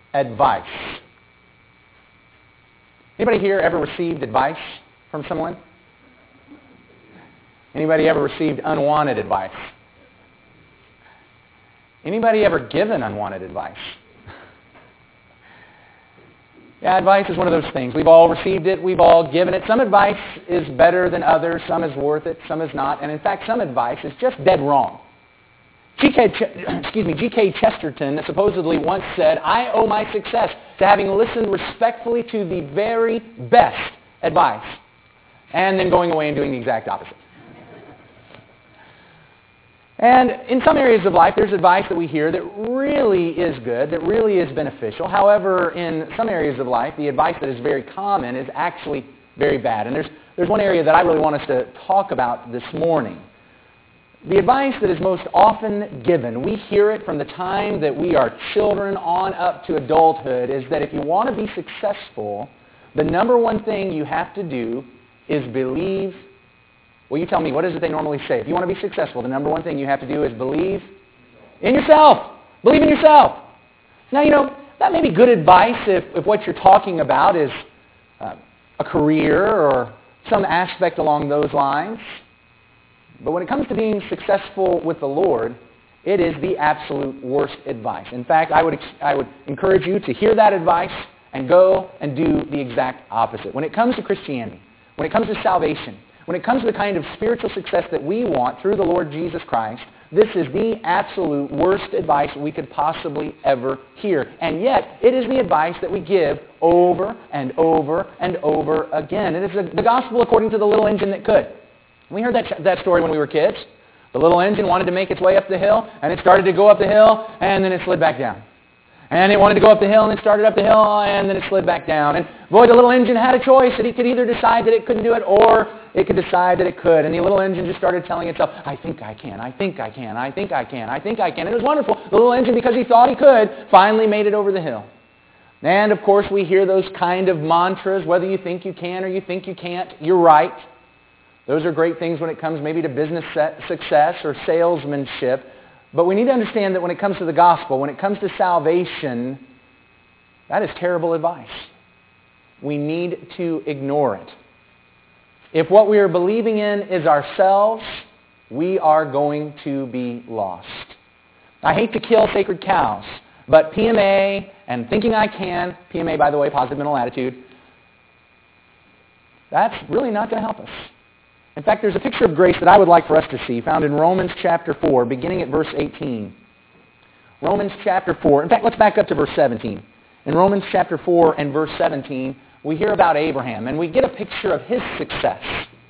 advice. Anybody here ever received advice from someone? Anybody ever received unwanted advice? Anybody ever given unwanted advice? Yeah, advice is one of those things. We've all received it. We've all given it. Some advice is better than others. Some is worth it. Some is not. And in fact, some advice is just dead wrong. G.K. Chesterton supposedly once said, "I owe my success to having listened respectfully to the very best advice," and then going away and doing the exact opposite. And in some areas of life, there's advice that we hear that really is good, that really is beneficial. However, in some areas of life, the advice that is very common is actually very bad. And there's one area that I really want us to talk about this morning. The advice that is most often given, we hear it from the time that we are children on up to adulthood, is that if you want to be successful, the number one thing you have to do is believe. Well, you tell me, what is it they normally say? If you want to be successful, the number one thing you have to do is believe in yourself. Believe in yourself. Now, that may be good advice if what you're talking about is a career or some aspect along those lines. But when it comes to being successful with the Lord, it is the absolute worst advice. In fact, I would encourage you to hear that advice and go and do the exact opposite. When it comes to Christianity, when it comes to salvation, when it comes to the kind of spiritual success that we want through the Lord Jesus Christ, this is the absolute worst advice we could possibly ever hear. And yet, it is the advice that we give over and over and over again. It is the gospel according to the little engine that could. We heard that story when we were kids. The little engine wanted to make its way up the hill, and it started to go up the hill, and then it slid back down. And it wanted to go up the hill, and it started up the hill, and then it slid back down. And boy, the little engine had a choice that it could either decide that it couldn't do it, or it could decide that it could. And the little engine just started telling itself, "I think I can, I think I can, I think I can, I think I can." And it was wonderful. The little engine, because he thought he could, finally made it over the hill. And of course, we hear those kind of mantras, whether you think you can or you think you can't, you're right. Those are great things when it comes maybe to business success or salesmanship. But we need to understand that when it comes to the gospel, when it comes to salvation, that is terrible advice. We need to ignore it. If what we are believing in is ourselves, we are going to be lost. I hate to kill sacred cows, but PMA and thinking I can, PMA, by the way, positive mental attitude, that's really not going to help us. In fact, there's a picture of grace that I would like for us to see, found in Romans chapter 4, beginning at verse 18. Romans chapter 4. In fact, let's back up to verse 17. In Romans chapter 4 and verse 17, we hear about Abraham, and we get a picture of his success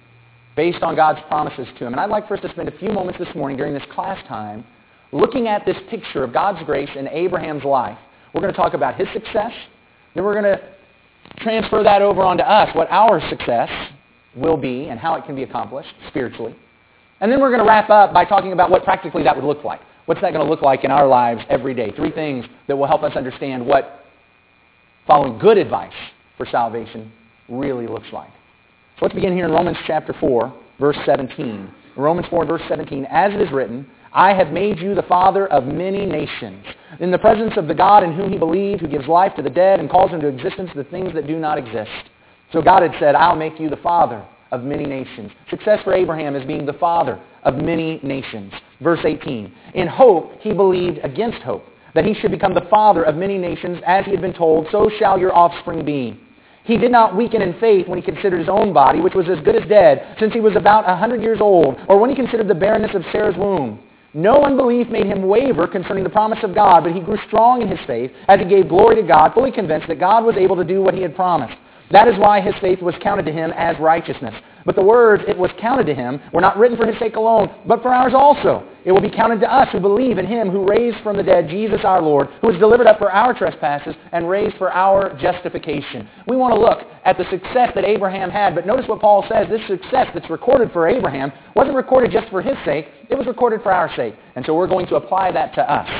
based on God's promises to him. And I'd like for us to spend a few moments this morning during this class time looking at this picture of God's grace in Abraham's life. We're going to talk about his success. Then we're going to transfer that over onto us, what our success will be and how it can be accomplished spiritually. And then we're going to wrap up by talking about what practically that would look like. What's that going to look like in our lives every day? 3 things that will help us understand what following good advice for salvation really looks like. So let's begin here in Romans chapter 4, verse 17. Romans 4, verse 17, "As it is written, I have made you the father of many nations, in the presence of the God in whom he believed, who gives life to the dead and calls into existence the things that do not exist." So God had said, "I'll make you the father of many nations." Success for Abraham is being the father of many nations. Verse 18, "In hope he believed against hope, that he should become the father of many nations, as he had been told, so shall your offspring be. He did not weaken in faith when he considered his own body, which was as good as dead, since he was about 100 years old, or when he considered the barrenness of Sarah's womb. No unbelief made him waver concerning the promise of God, but he grew strong in his faith, as he gave glory to God, fully convinced that God was able to do what he had promised. That is why his faith was counted to him as righteousness. But the words, 'it was counted to him,' were not written for his sake alone, but for ours also. It will be counted to us who believe in him who raised from the dead Jesus our Lord, who was delivered up for our trespasses and raised for our justification." We want to look at the success that Abraham had, but notice what Paul says. This success that's recorded for Abraham wasn't recorded just for his sake. It was recorded for our sake. And so we're going to apply that to us.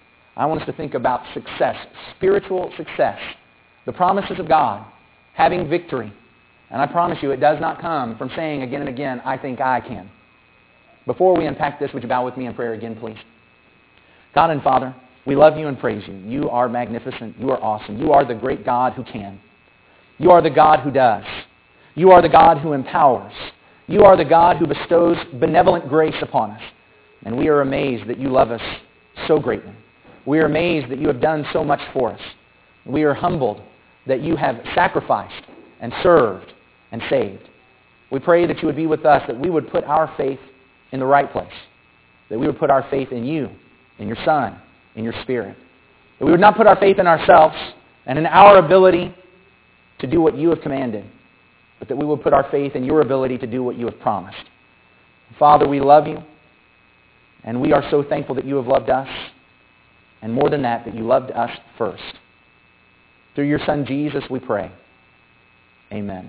I want us to think about success, spiritual success, the promises of God, having victory. And I promise you, it does not come from saying again and again, "I think I can." Before we unpack this, would you bow with me in prayer again, please? God and Father, We love you and praise you. You are magnificent. You are awesome. You are the great God who can. You are the God who does. You are the God who empowers. You are the God who bestows benevolent grace upon us. And we are amazed that you love us so greatly. We are amazed that you have done so much for us. We are humbled that you have sacrificed and served and saved. We pray that you would be with us, that we would put our faith in the right place, that we would put our faith in you, in your Son, in your Spirit, that we would not put our faith in ourselves and in our ability to do what you have commanded, but that we would put our faith in your ability to do what you have promised. Father, we love you, and we are so thankful that you have loved us, and more than that, that you loved us first. Through your Son, Jesus, we pray. Amen.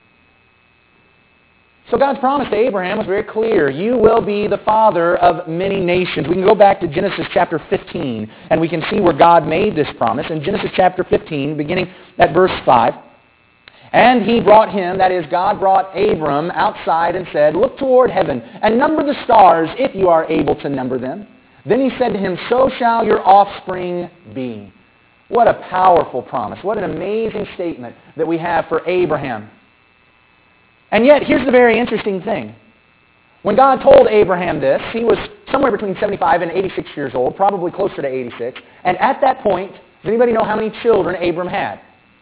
So God's promise to Abraham was very clear. You will be the father of many nations. We can go back to Genesis chapter 15, and we can see where God made this promise. In Genesis chapter 15, beginning at verse 5, and he brought him, that is, God brought Abram outside and said, look toward heaven and number the stars if you are able to number them. Then he said to him, so shall your offspring be. What a powerful promise. What an amazing statement that we have for Abraham. And yet, here's the very interesting thing. When God told Abraham this, he was somewhere between 75 and 86 years old, probably closer to 86. And at that point, does anybody know how many children Abram had?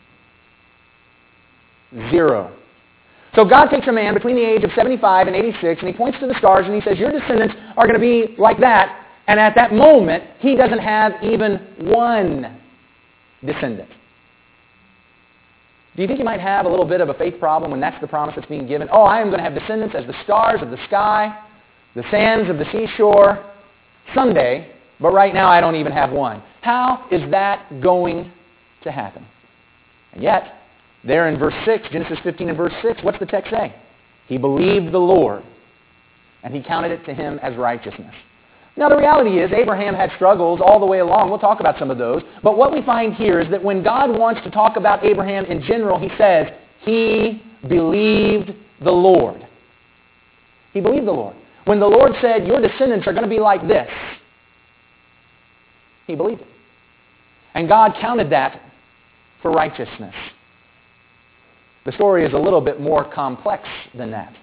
0. So God takes a man between the age of 75 and 86, and he points to the stars, and he says, your descendants are going to be like that. And at that moment, he doesn't have even one descendant. Do you think you might have a little bit of a faith problem when that's the promise that's being given? Oh, I am going to have descendants as the stars of the sky, the sands of the seashore, someday, but right now I don't even have one. How is that going to happen? And yet, there in verse 6, Genesis 15 and verse 6, what's the text say? He believed the Lord, and he counted it to him as righteousness. Now, the reality is Abraham had struggles all the way along. We'll talk about some of those. But what we find here is that when God wants to talk about Abraham in general, he says, he believed the Lord. He believed the Lord. When the Lord said, your descendants are going to be like this, he believed it. And God counted that for righteousness. The story is a little bit more complex than that.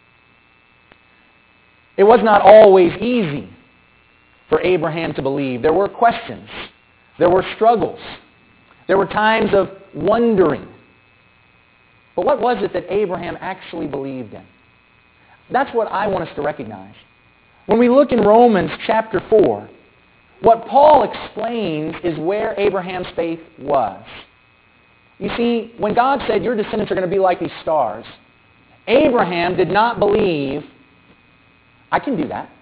It was not always easy for Abraham to believe. There were questions. There were struggles. There were times of wondering. But what was it that Abraham actually believed in? That's what I want us to recognize. When we look in Romans chapter 4, what Paul explains is where Abraham's faith was. You see, when God said, your descendants are going to be like these stars, Abraham did not believe, I can do that.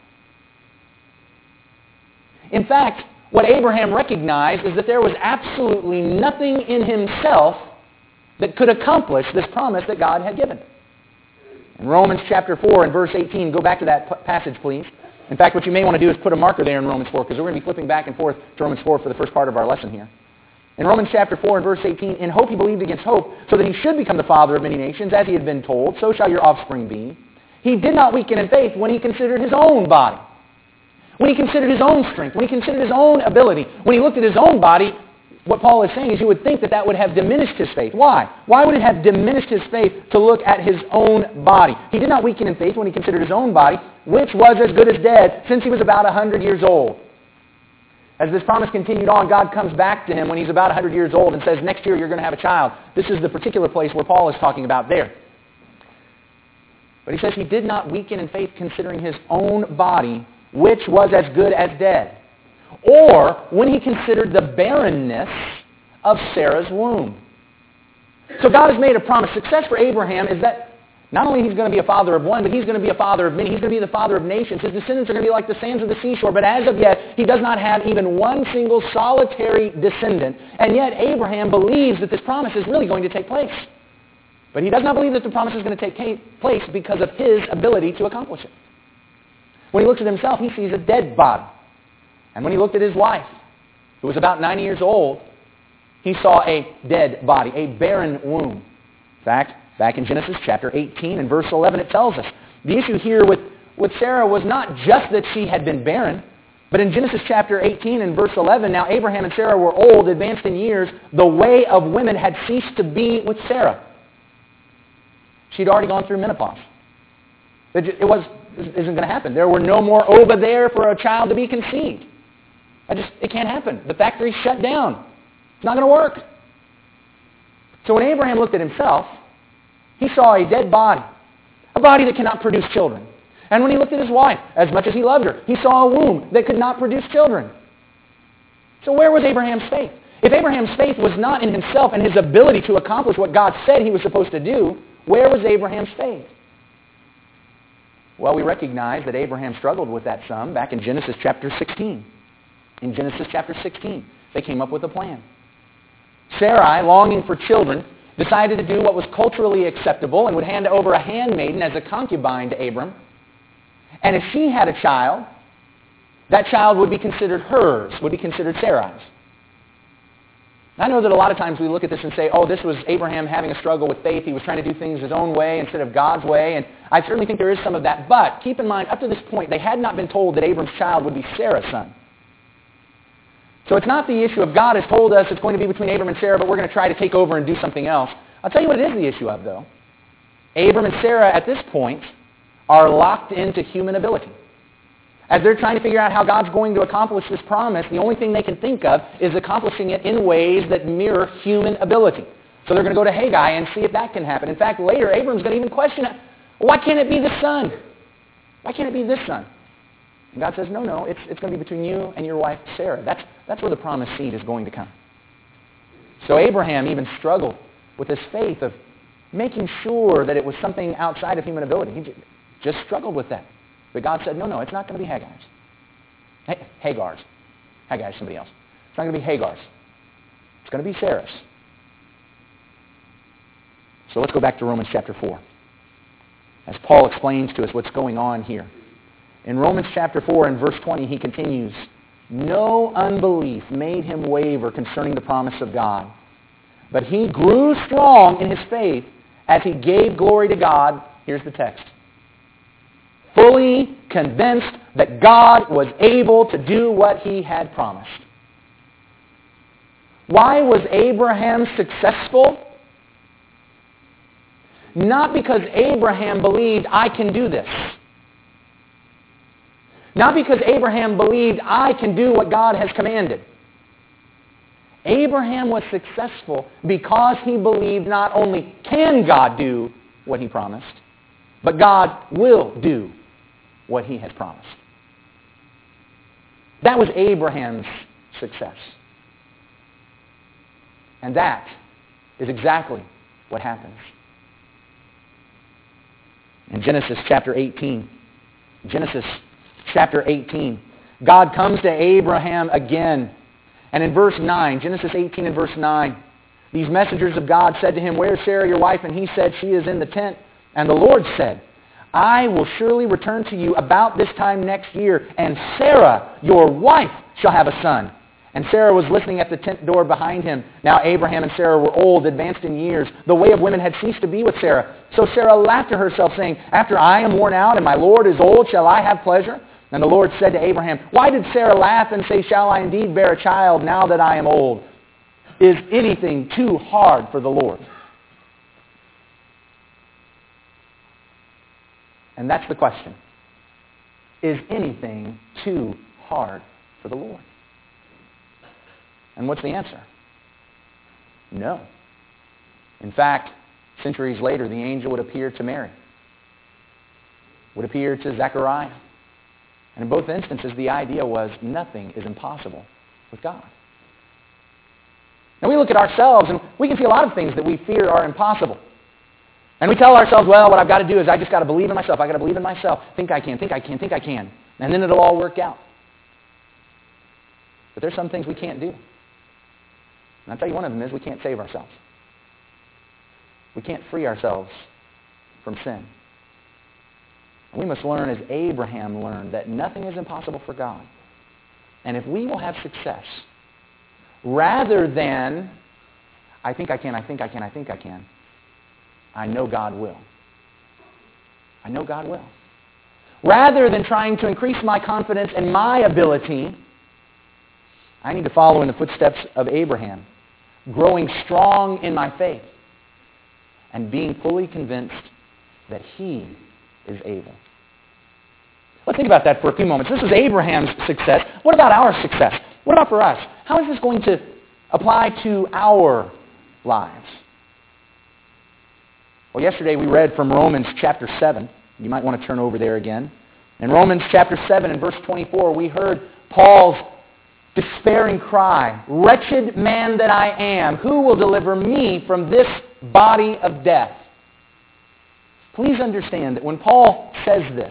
In fact, what Abraham recognized is that there was absolutely nothing in himself that could accomplish this promise that God had given. In Romans chapter 4 and verse 18, go back to that passage, please. In fact, what you may want to do is put a marker there in Romans 4, because we're going to be flipping back and forth to Romans 4 for the first part of our lesson here. In Romans chapter 4 and verse 18, in hope he believed against hope, so that he should become the father of many nations, as he had been told, so shall your offspring be. He did not weaken in faith when he considered his own body, when he considered his own strength, when he considered his own ability, when he looked at his own body. What Paul is saying is you would think that that would have diminished his faith. Why? Why would it have diminished his faith to look at his own body? He did not weaken in faith when he considered his own body, which was as good as dead since he was about 100 years old. As this promise continued on, God comes back to him when he's about 100 years old and says, next year you're going to have a child. This is the particular place where Paul is talking about there. But he says he did not weaken in faith considering his own body, which was as good as dead. Or when he considered the barrenness of Sarah's womb. So God has made a promise. Success for Abraham is that not only he's going to be a father of one, but he's going to be a father of many. He's going to be the father of nations. His descendants are going to be like the sands of the seashore. But as of yet, he does not have even one single solitary descendant. And yet Abraham believes that this promise is really going to take place. But he does not believe that the promise is going to take place because of his ability to accomplish it. When he looks at himself, he sees a dead body. And when he looked at his wife, who was about 90 years old, he saw a dead body, a barren womb. In fact, back in Genesis chapter 18 and verse 11, it tells us the issue here with Sarah was not just that she had been barren, But in Genesis chapter 18 and verse 11, now Abraham and Sarah were old, advanced in years. The way of women had ceased to be with Sarah. She'd already gone through menopause. It isn't going to happen. There were no more ova there for a child to be conceived. It can't happen. The factory's shut down. It's not going to work. So when Abraham looked at himself, he saw a dead body, a body that cannot produce children. And when he looked at his wife, as much as he loved her, he saw a womb that could not produce children. So where was Abraham's faith? If Abraham's faith was not in himself and his ability to accomplish what God said he was supposed to do, where was Abraham's faith? Well, we recognize that Abraham struggled with that some back in Genesis chapter 16. In Genesis chapter 16, they came up with a plan. Sarai, longing for children, decided to do what was culturally acceptable and would hand over a handmaiden as a concubine to Abram. And if she had a child, that child would be considered hers, would be considered Sarai's. I know that a lot of times we look at this and say, oh, this was Abraham having a struggle with faith. He was trying to do things his own way instead of God's way. And I certainly think there is some of that. But keep in mind, up to this point, they had not been told that Abram's child would be Sarah's son. So it's not the issue of God has told us it's going to be between Abram and Sarah, but we're going to try to take over and do something else. I'll tell you what it is the issue of, though. Abram and Sarah, at this point, are locked into human ability. As they're trying to figure out how God's going to accomplish this promise, the only thing they can think of is accomplishing it in ways that mirror human ability. So they're going to go to Haggai and see if that can happen. In fact, later, Abram's going to even question it. Why can't it be the son? Why can't it be this son? And God says, no, it's going to be between you and your wife, Sarah. That's where the promised seed is going to come. So Abraham even struggled with his faith of making sure that it was something outside of human ability. He just struggled with that. But God said, no, it's not going to be Hagar's. Hagar's. Hagar's somebody else. It's not going to be Hagar's. It's going to be Sarah's. So let's go back to Romans chapter 4. As Paul explains to us what's going on here. In Romans chapter 4 and verse 20, he continues, no unbelief made him waver concerning the promise of God. But he grew strong in his faith as he gave glory to God. Here's the text. Fully convinced that God was able to do what he had promised. Why was Abraham successful? Not because Abraham believed, I can do this. Not because Abraham believed, I can do what God has commanded. Abraham was successful because he believed not only can God do what he promised, but God will do what he has promised. That was Abraham's success. And that is exactly what happens. In Genesis chapter 18, God comes to Abraham again. And in verse 9, Genesis 18 and verse 9, these messengers of God said to him, where is Sarah your wife? And he said, she is in the tent. And the Lord said, I will surely return to you about this time next year, and Sarah, your wife, shall have a son. And Sarah was listening at the tent door behind him. Now Abraham and Sarah were old, advanced in years. The way of women had ceased to be with Sarah. So Sarah laughed to herself, saying, after I am worn out and my Lord is old, shall I have pleasure? And the Lord said to Abraham, why did Sarah laugh and say, shall I indeed bear a child now that I am old? Is anything too hard for the Lord? And that's the question. Is anything too hard for the Lord? And what's the answer? No. In fact, centuries later, the angel would appear to Mary, would appear to Zechariah. And in both instances, the idea was nothing is impossible with God. Now we look at ourselves and we can see a lot of things that we fear are impossible. And we tell ourselves, well, what I've got to do is I just got to believe in myself. I've got to believe in myself. Think I can. And then it'll all work out. But there's some things we can't do. And I'll tell you one of them is we can't save ourselves. We can't free ourselves from sin. And we must learn as Abraham learned that nothing is impossible for God. And if we will have success, rather than, I think I can, I know God will. I know God will. Rather than trying to increase my confidence in my ability, I need to follow in the footsteps of Abraham, growing strong in my faith and being fully convinced that he is able. Let's think about that for a few moments. This is Abraham's success. What about our success? What about for us? How is this going to apply to our lives? Well, yesterday we read from Romans chapter 7. You might want to turn over there again. In Romans chapter 7 and verse 24, we heard Paul's despairing cry, "Wretched man that I am, who will deliver me from this body of death?" Please understand that when Paul says this,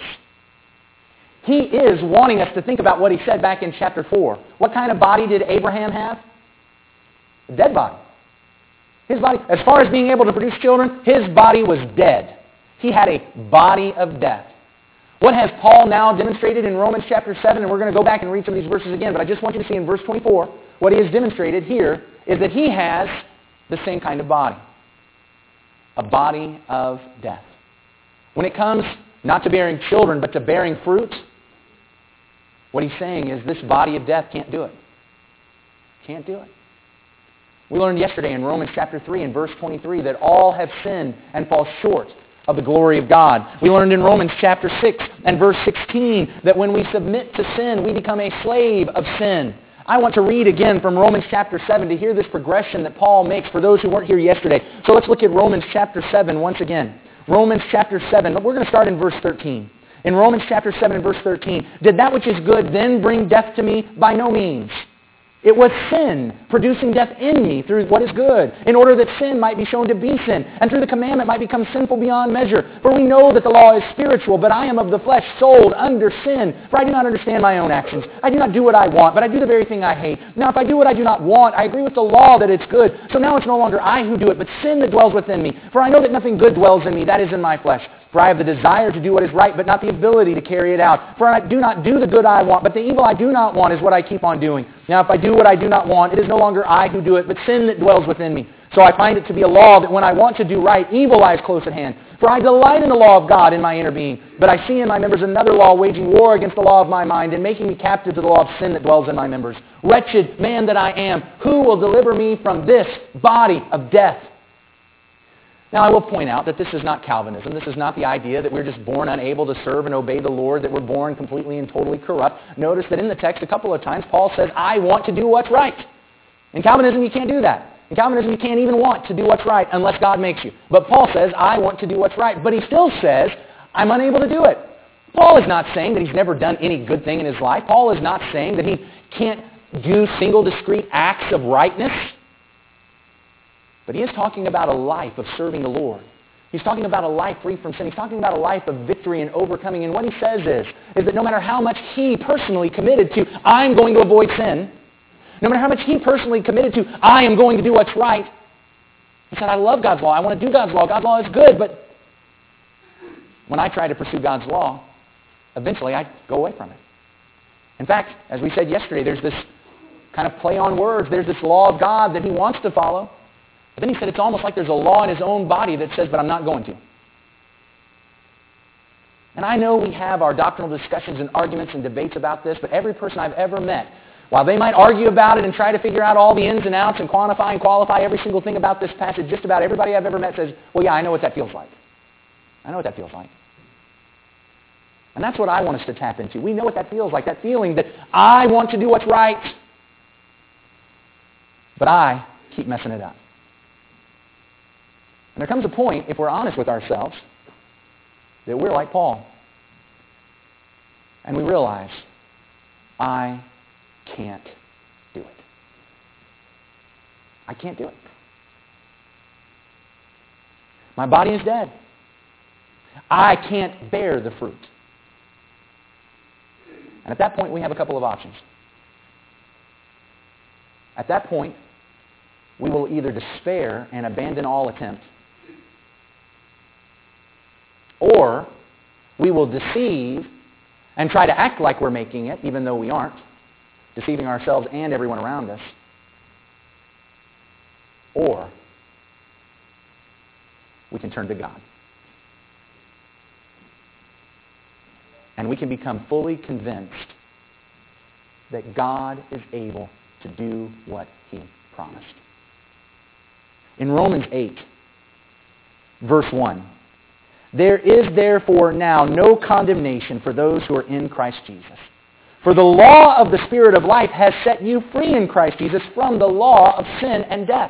he is wanting us to think about what he said back in chapter 4. What kind of body did Abraham have? A dead body. His body, as far as being able to produce children, his body was dead. He had a body of death. What has Paul now demonstrated in Romans chapter 7? And we're going to go back and read some of these verses again, but I just want you to see in verse 24, what he has demonstrated here is that he has the same kind of body. A body of death. When it comes not to bearing children, but to bearing fruit, what he's saying is this body of death can't do it. Can't do it. We learned yesterday in Romans chapter 3 and verse 23 that all have sinned and fall short of the glory of God. We learned in Romans chapter 6 and verse 16 that when we submit to sin, we become a slave of sin. I want to read again from Romans chapter 7 to hear this progression that Paul makes for those who weren't here yesterday. So let's look at Romans chapter 7 once again. Romans chapter 7, we're going to start in verse 13. In Romans chapter 7 and verse 13, did that which is good then bring death to me? By no means. It was sin producing death in me through what is good, in order that sin might be shown to be sin, and through the commandment might become sinful beyond measure. For we know that the law is spiritual, but I am of the flesh, sold under sin. For I do not understand my own actions. I do not do what I want, but I do the very thing I hate. Now if I do what I do not want, I agree with the law that it's good. So now it's no longer I who do it, but sin that dwells within me. For I know that nothing good dwells in me, that is in my flesh. For I have the desire to do what is right, but not the ability to carry it out. For I do not do the good I want, but the evil I do not want is what I keep on doing. Now if I do what I do not want, it is no longer I who do it, but sin that dwells within me. So I find it to be a law that when I want to do right, evil lies close at hand. For I delight in the law of God in my inner being. But I see in my members another law waging war against the law of my mind and making me captive to the law of sin that dwells in my members. Wretched man that I am, who will deliver me from this body of death? Now, I will point out that this is not Calvinism. This is not the idea that we're just born unable to serve and obey the Lord, that we're born completely and totally corrupt. Notice that in the text a couple of times, Paul says, I want to do what's right. In Calvinism, you can't do that. In Calvinism, you can't even want to do what's right unless God makes you. But Paul says, I want to do what's right. But he still says, I'm unable to do it. Paul is not saying that he's never done any good thing in his life. Paul is not saying that he can't do single discrete acts of rightness. But he is talking about a life of serving the Lord. He's talking about a life free from sin. He's talking about a life of victory and overcoming. And what he says is that no matter how much he personally committed to, I'm going to avoid sin, no matter how much he personally committed to, I am going to do what's right, he said, I love God's law. I want to do God's law. God's law is good, but when I try to pursue God's law, eventually I go away from it. In fact, as we said yesterday, there's this kind of play on words. There's this law of God that he wants to follow. But then he said it's almost like there's a law in his own body that says, but I'm not going to. And I know we have our doctrinal discussions and arguments and debates about this, but every person I've ever met, while they might argue about it and try to figure out all the ins and outs and quantify and qualify every single thing about this passage, just about everybody I've ever met says, well, yeah, I know what that feels like. I know what that feels like. And that's what I want us to tap into. We know what that feels like, that feeling that I want to do what's right, but I keep messing it up. And there comes a point, if we're honest with ourselves, that we're like Paul. And we realize, I can't do it. I can't do it. My body is dead. I can't bear the fruit. And at that point, we have a couple of options. At that point, we will either despair and abandon all attempt, or we will deceive and try to act like we're making it, even though we aren't, deceiving ourselves and everyone around us. Or we can turn to God. And we can become fully convinced that God is able to do what He promised. In Romans 8, verse 1, there is therefore now no condemnation for those who are in Christ Jesus. For the law of the Spirit of life has set you free in Christ Jesus from the law of sin and death.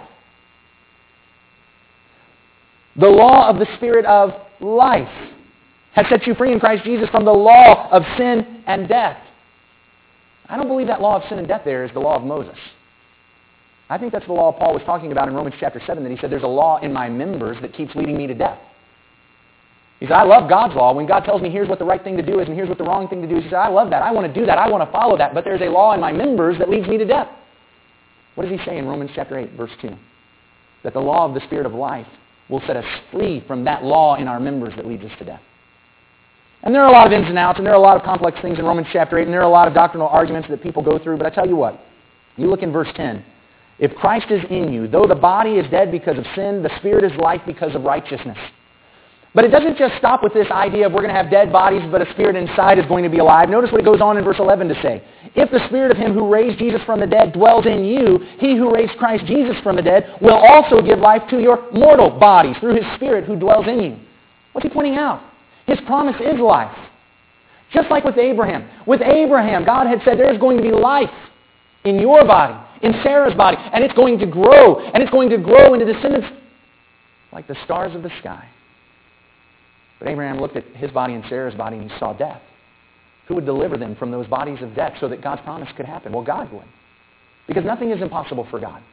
The law of the Spirit of life has set you free in Christ Jesus from the law of sin and death. I don't believe that law of sin and death there is the law of Moses. I think that's the law Paul was talking about in Romans chapter 7, that he said there's a law in my members that keeps leading me to death. He said, I love God's law. When God tells me here's what the right thing to do is and here's what the wrong thing to do is, he said, I love that. I want to do that. I want to follow that. But there's a law in my members that leads me to death. What does he say in Romans chapter 8, verse 2? That the law of the Spirit of life will set us free from that law in our members that leads us to death. And there are a lot of ins and outs, and there are a lot of complex things in Romans chapter 8, and there are a lot of doctrinal arguments that people go through. But I tell you what, you look in verse 10. If Christ is in you, though the body is dead because of sin, the Spirit is life because of righteousness. But it doesn't just stop with this idea of we're going to have dead bodies, but a spirit inside is going to be alive. Notice what it goes on in verse 11 to say. If the Spirit of Him who raised Jesus from the dead dwells in you, He who raised Christ Jesus from the dead will also give life to your mortal bodies through His Spirit who dwells in you. What's he pointing out? His promise is life. Just like with Abraham. With Abraham, God had said there's going to be life in your body, in Sarah's body, and it's going to grow, and it's going to grow into descendants like the stars of the sky. But Abraham looked at his body and Sarah's body and he saw death. Who would deliver them from those bodies of death so that God's promise could happen? Well, God would. Because nothing is impossible for God.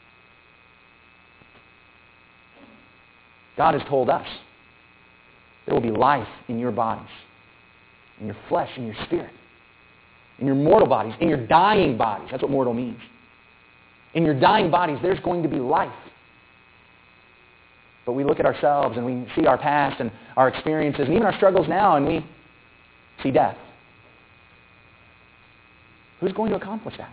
God has told us there will be life in your bodies, in your flesh, in your spirit, in your mortal bodies, in your dying bodies. That's what mortal means. In your dying bodies, there's going to be life. But we look at ourselves and we see our past and our experiences and even our struggles now and we see death. Who's going to accomplish that?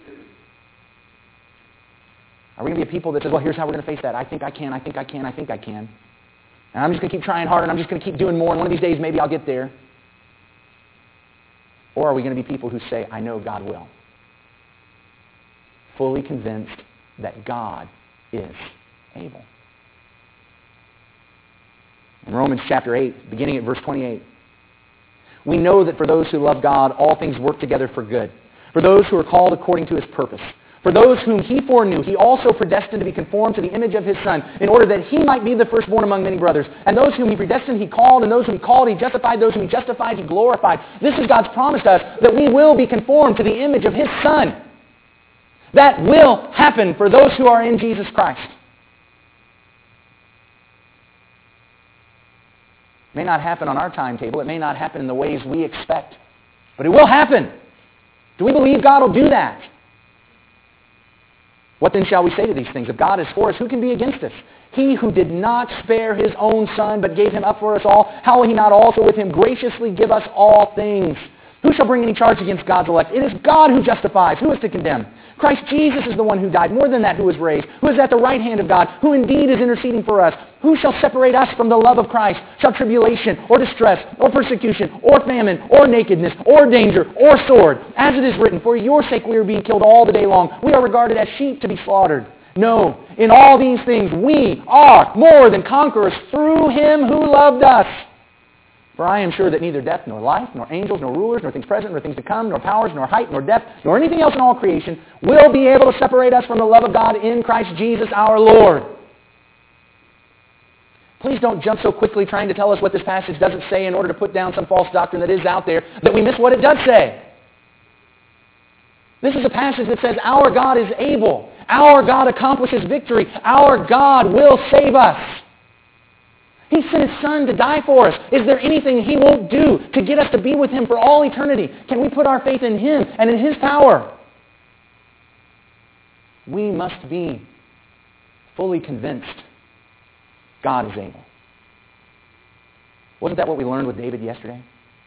Are we going to be a people that says, well, here's how we're going to face that. I think I can, I think I can, I think I can. And I'm just going to keep trying harder and I'm just going to keep doing more and one of these days maybe I'll get there. Or are we going to be people who say, I know God will? Fully convinced that God is able. In Romans chapter 8, beginning at verse 28, we know that for those who love God, all things work together for good. For those who are called according to His purpose. For those whom He foreknew, He also predestined to be conformed to the image of His Son, in order that He might be the firstborn among many brothers. And those whom He predestined, He called, and those whom He called, He justified. Those whom He justified, He glorified. This is God's promise to us, that we will be conformed to the image of His Son. That will happen for those who are in Jesus Christ. It may not happen on our timetable. It may not happen in the ways we expect. But it will happen. Do we believe God will do that? What then shall we say to these things? If God is for us, who can be against us? He who did not spare His own Son, but gave Him up for us all, how will He not also with Him graciously give us all things? Who shall bring any charge against God's elect? It is God who justifies. Who is to condemn? Christ Jesus is the one who died, more than that, who was raised, who is at the right hand of God, who indeed is interceding for us. Who shall separate us from the love of Christ? Shall tribulation, or distress, or persecution, or famine, or nakedness, or danger, or sword? As it is written, for your sake we are being killed all the day long. We are regarded as sheep to be slaughtered. No, in all these things we are more than conquerors through Him who loved us. For I am sure that neither death, nor life, nor angels, nor rulers, nor things present, nor things to come, nor powers, nor height, nor depth, nor anything else in all creation will be able to separate us from the love of God in Christ Jesus our Lord. Please don't jump so quickly trying to tell us what this passage doesn't say in order to put down some false doctrine that is out there that we miss what it does say. This is a passage that says our God is able. Our God accomplishes victory. Our God will save us. He sent His Son to die for us. Is there anything He won't do to get us to be with Him for all eternity? Can we put our faith in Him and in His power? We must be fully convinced God is able. Wasn't that what we learned with David yesterday?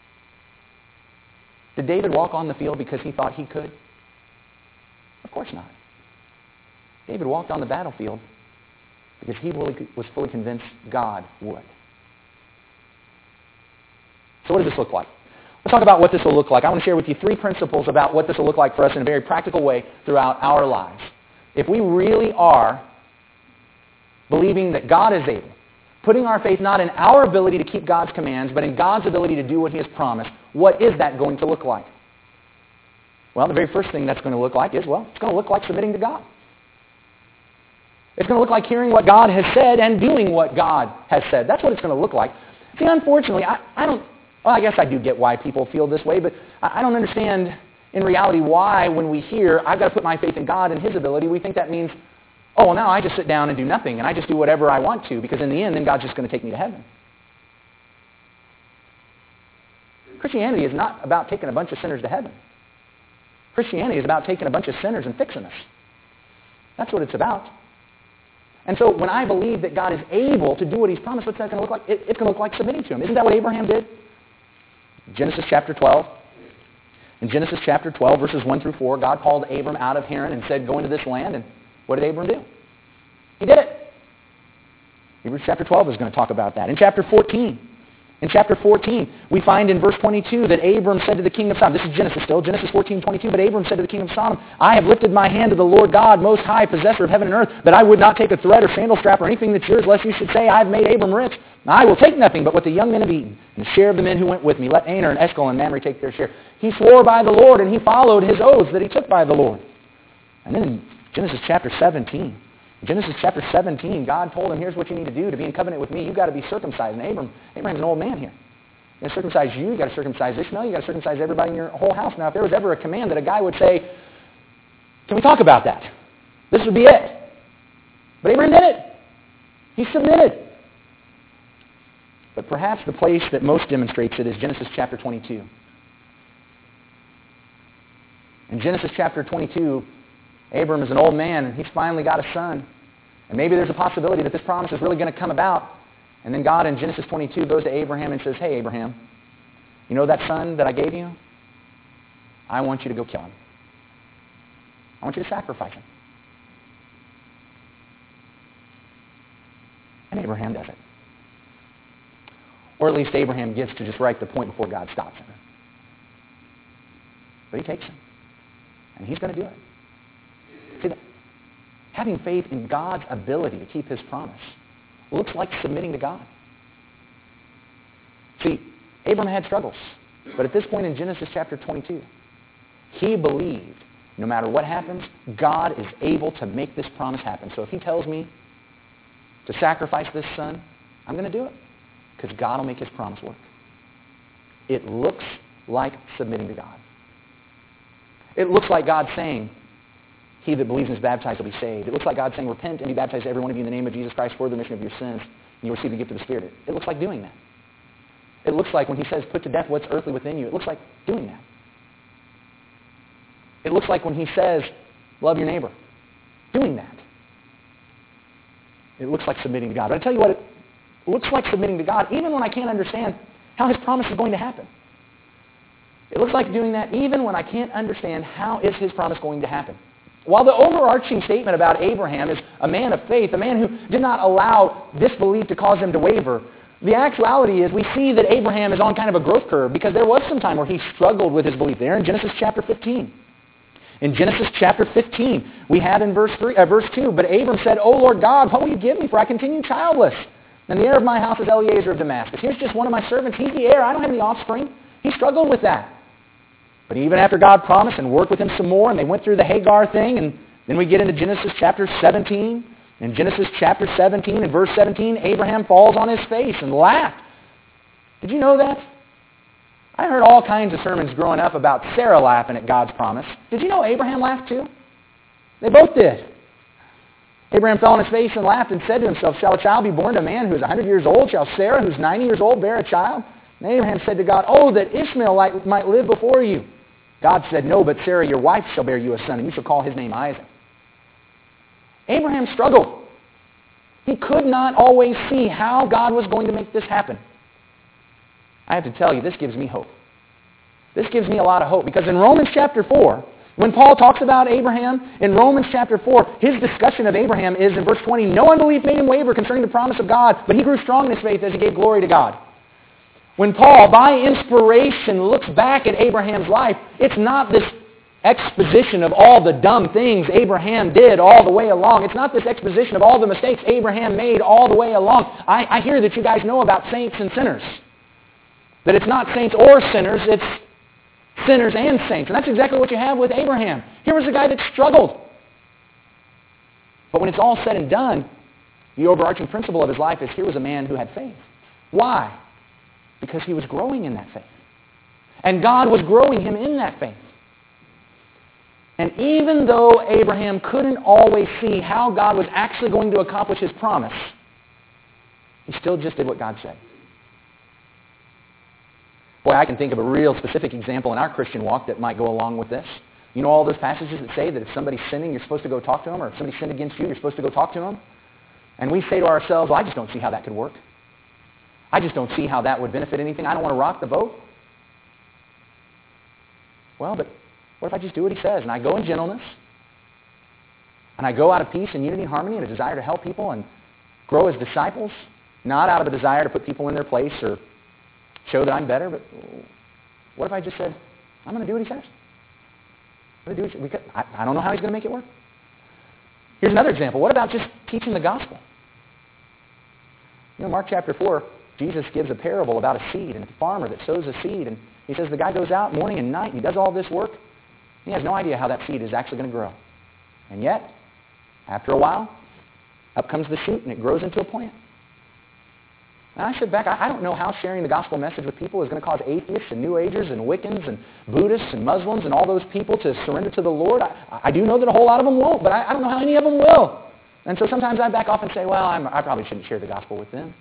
Did David walk on the field because he thought he could? Of course not. David walked on the battlefield because he was fully convinced God would. So what does this look like? talk about what this will look like. I want to share with you 3 principles about what this will look like for us in a very practical way throughout our lives. If we really are believing that God is able, putting our faith not in our ability to keep God's commands, but in God's ability to do what He has promised, what is that going to look like? Well, the very first thing that's going to look like is, well, it's going to look like submitting to God. It's going to look like hearing what God has said and doing what God has said. That's what it's going to look like. See, unfortunately, I guess I do get why people feel this way, but I don't understand in reality why when we hear, I've got to put my faith in God and His ability, we think that means, oh, well, now I just sit down and do nothing, and I just do whatever I want to, because in the end, then God's just going to take me to heaven. Christianity is not about taking a bunch of sinners to heaven. Christianity is about taking a bunch of sinners and fixing us. That's what it's about. And so when I believe that God is able to do what He's promised, what's that going to look like? It's going to look like submitting to Him. Isn't that what Abraham did? Genesis chapter 12. In Genesis chapter 12, verses 1 through 4, God called Abram out of Haran and said, go into this land. And what did Abram do? He did it. Hebrews chapter 12 is going to talk about that. In chapter 14, we find in verse 22 that Abram said to the king of Sodom, this is Genesis still, Genesis 14:22, but Abram said to the king of Sodom, I have lifted my hand to the Lord God, most high, possessor of heaven and earth, that I would not take a thread or sandal strap or anything that's yours, lest you should say, I have made Abram rich. I will take nothing but what the young men have eaten, and the share of the men who went with me. Let Aner and Eshcol and Mamre take their share. He swore by the Lord, and he followed his oaths that he took by the Lord. And then in Genesis chapter 17, God told him, here's what you need to do to be in covenant with me. You've got to be circumcised. And Abraham's an old man here. You got to circumcise you. You got to circumcise Ishmael. You got to circumcise everybody in your whole house. Now, if there was ever a command that a guy would say, can we talk about that? This would be it. But Abraham did it. He submitted. But perhaps the place that most demonstrates it is Genesis chapter 22. In Genesis chapter 22, Abram is an old man, and he's finally got a son. And maybe there's a possibility that this promise is really going to come about. And then God in Genesis 22 goes to Abraham and says, hey, Abraham, you know that son that I gave you? I want you to go kill him. I want you to sacrifice him. And Abraham does it. Or at least Abraham gets to just right the point before God stops him. But he takes him. And he's going to do it. See, having faith in God's ability to keep His promise looks like submitting to God. See, Abram had struggles. But at this point in Genesis chapter 22, he believed no matter what happens, God is able to make this promise happen. So if He tells me to sacrifice this son, I'm going to do it. Because God will make His promise work. It looks like submitting to God. It looks like God saying, he that believes and is baptized will be saved. It looks like God saying, repent and be baptized every one of you in the name of Jesus Christ for the remission of your sins, and you'll receive the gift of the Spirit. It looks like doing that. It looks like when He says, put to death what's earthly within you, it looks like doing that. It looks like when He says, love your neighbor, doing that. It looks like submitting to God. But I tell you what, it looks like submitting to God even when I can't understand how His promise is going to happen. It looks like doing that even when I can't understand how is His promise going to happen. While the overarching statement about Abraham is a man of faith, a man who did not allow disbelief to cause him to waver, the actuality is we see that Abraham is on kind of a growth curve because there was some time where he struggled with his belief. There in Genesis chapter 15. In Genesis chapter 15, we have in verse 2, but Abram said, O Lord God, what will you give me, for I continue childless? And the heir of my house is Eliezer of Damascus. Here's just one of my servants. He's the heir. I don't have any offspring. He struggled with that. But even after God promised and worked with him some more, and they went through the Hagar thing, and then we get into Genesis chapter 17. In Genesis chapter 17, in verse 17, Abraham falls on his face and laughed. Did you know that? I heard all kinds of sermons growing up about Sarah laughing at God's promise. Did you know Abraham laughed too? They both did. Abraham fell on his face and laughed and said to himself, shall a child be born to a man who is 100 years old? Shall Sarah, who is 90 years old, bear a child? And Abraham said to God, oh, that Ishmael might live before you. God said, no, but Sarah, your wife, shall bear you a son, and you shall call his name Isaac. Abraham struggled. He could not always see how God was going to make this happen. I have to tell you, this gives me hope. This gives me a lot of hope, because in Romans chapter 4, when Paul talks about Abraham, in Romans chapter 4, his discussion of Abraham is in verse 20, no unbelief made him waver concerning the promise of God, but he grew strong in his faith as he gave glory to God. When Paul, by inspiration, looks back at Abraham's life, it's not this exposition of all the dumb things Abraham did all the way along. It's not this exposition of all the mistakes Abraham made all the way along. I hear that you guys know about saints and sinners. That it's not saints or sinners, it's sinners and saints. And that's exactly what you have with Abraham. Here was a guy that struggled. But when it's all said and done, the overarching principle of his life is here was a man who had faith. Why? Because he was growing in that faith. And God was growing him in that faith. And even though Abraham couldn't always see how God was actually going to accomplish his promise, he still just did what God said. Boy, I can think of a real specific example in our Christian walk that might go along with this. You know all those passages that say that if somebody's sinning, you're supposed to go talk to them, or if somebody sinned against you, you're supposed to go talk to them? And we say to ourselves, well, I just don't see how that could work. I just don't see how that would benefit anything. I don't want to rock the boat. Well, but what if I just do what he says, and I go in gentleness, and I go out of peace and unity and harmony and a desire to help people and grow as disciples, not out of a desire to put people in their place or show that I'm better, but what if I just said, I'm going to do what he says? I'm going to do what I don't know how he's going to make it work. Here's another example. What about just teaching the gospel? You know, Mark chapter 4, Jesus gives a parable about a seed and a farmer that sows a seed, and he says the guy goes out morning and night and he does all this work. He has no idea how that seed is actually going to grow. And yet, after a while, up comes the shoot and it grows into a plant. And I sit back, I don't know how sharing the gospel message with people is going to cause atheists and New Agers and Wiccans and Buddhists and Muslims and all those people to surrender to the Lord. I do know that a whole lot of them won't, but I don't know how any of them will. And so sometimes I back off and say, well, I probably shouldn't share the gospel with them.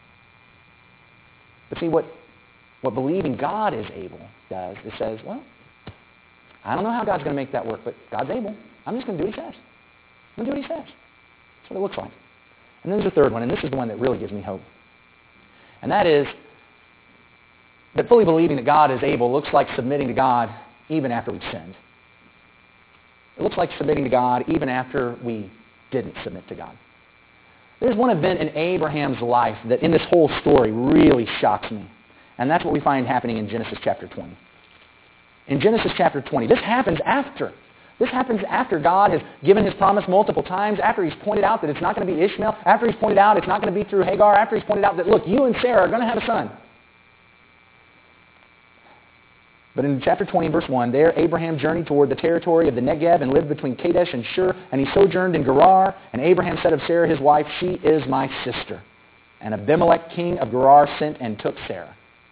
But see, what believing God is able does, it says, well, I don't know how God's going to make that work, but God's able. I'm just going to do what he says. I'm going to do what he says. That's what it looks like. And then there's a third one, and this is the one that really gives me hope. And that is that fully believing that God is able looks like submitting to God even after we've sinned. It looks like submitting to God even after we didn't submit to God. There's one event in Abraham's life that in this whole story really shocks me. And that's what we find happening in Genesis chapter 20. In Genesis chapter 20, this happens after God has given his promise multiple times, after he's pointed out that it's not going to be Ishmael, after he's pointed out it's not going to be through Hagar, after he's pointed out that, look, you and Sarah are going to have a son. But in chapter 20, verse 1, there Abraham journeyed toward the territory of the Negev and lived between Kadesh and Shur, and he sojourned in Gerar. And Abraham said of Sarah his wife, she is my sister. And Abimelech, king of Gerar, sent and took Sarah.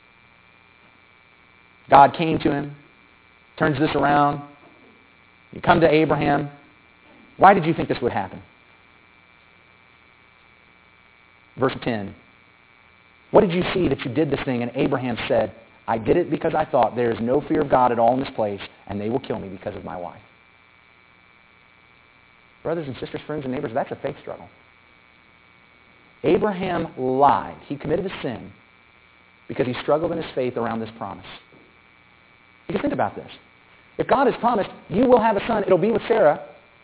God came to him, turns this around. You come to Abraham. Why did you think this would happen? Verse 10. What did you see that you did this thing? And Abraham said, I did it because I thought there is no fear of God at all in this place, and they will kill me because of my wife. Brothers and sisters, friends and neighbors, that's a faith struggle. Abraham lied. He committed a sin because he struggled in his faith around this promise. You can think about this. If God has promised, you will have a son, it'll be with Sarah.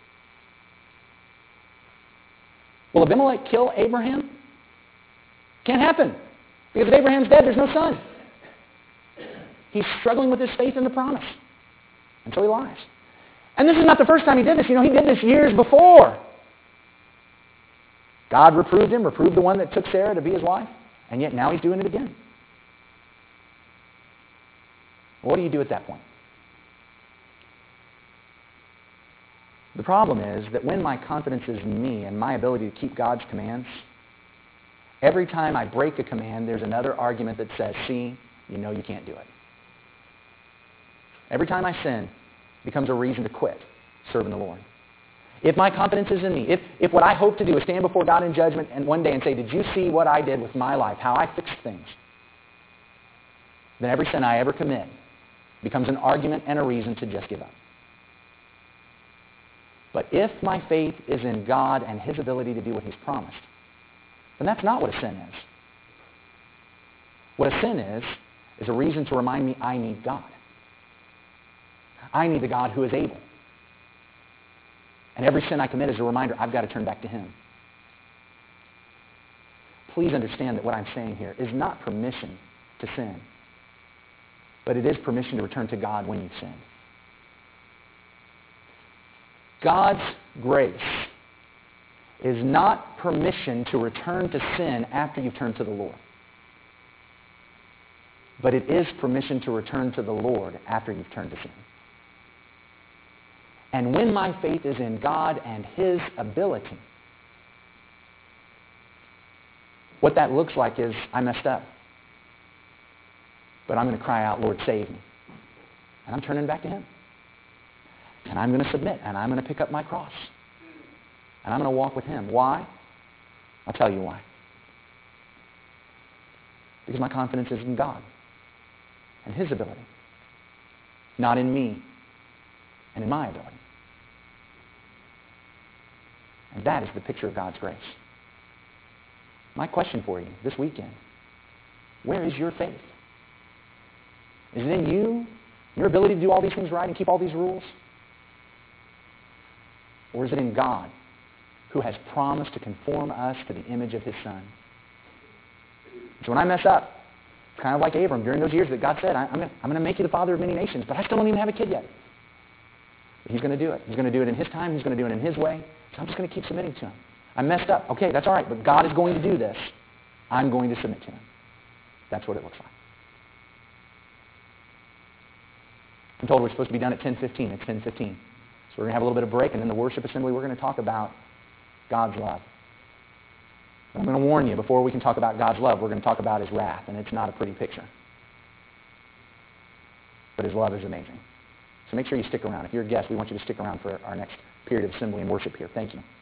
Will Abimelech kill Abraham? Can't happen. Because if Abraham's dead, there's no son. He's struggling with his faith in the promise. And so he lies. And this is not the first time he did this. You know, he did this years before. God reproved him, reproved the one that took Sarah to be his wife, and yet now he's doing it again. What do you do at that point? The problem is that when my confidence is in me and my ability to keep God's commands, every time I break a command, there's another argument that says, see, you know you can't do it. Every time I sin, it becomes a reason to quit serving the Lord. If my confidence is in me, if what I hope to do is stand before God in judgment and one day and say, did you see what I did with my life, how I fixed things? Then every sin I ever commit becomes an argument and a reason to just give up. But if my faith is in God and his ability to do what he's promised, then that's not what a sin is. What a sin is a reason to remind me I need God. I need the God who is able. And every sin I commit is a reminder I've got to turn back to him. Please understand that what I'm saying here is not permission to sin. But it is permission to return to God when you've sinned. God's grace is not permission to return to sin after you've turned to the Lord. But it is permission to return to the Lord after you've turned to sin. And when my faith is in God and His ability, what that looks like is, I messed up. But I'm going to cry out, Lord, save me. And I'm turning back to Him. And I'm going to submit, and I'm going to pick up my cross. And I'm going to walk with Him. Why? I'll tell you why. Because my confidence is in God and His ability, not in me and in my ability. And that is the picture of God's grace. My question for you this weekend, where is your faith? Is it in you, your ability to do all these things right and keep all these rules? Or is it in God, who has promised to conform us to the image of His Son? So when I mess up, it's kind of like Abram during those years that God said, I'm going to make you the father of many nations, but I still don't even have a kid yet. But He's going to do it. He's going to do it in His time. He's going to do it in His way. So I'm just going to keep submitting to Him. I messed up. Okay, that's all right, but God is going to do this. I'm going to submit to Him. That's what it looks like. I'm told we're supposed to be done at 10:15. It's 10:15. So we're going to have a little bit of break, and then the worship assembly, we're going to talk about God's love. I'm going to warn you, before we can talk about God's love, we're going to talk about His wrath, and it's not a pretty picture. But His love is amazing. So make sure you stick around. If you're a guest, we want you to stick around for our next period of assembly and worship here. Thank you.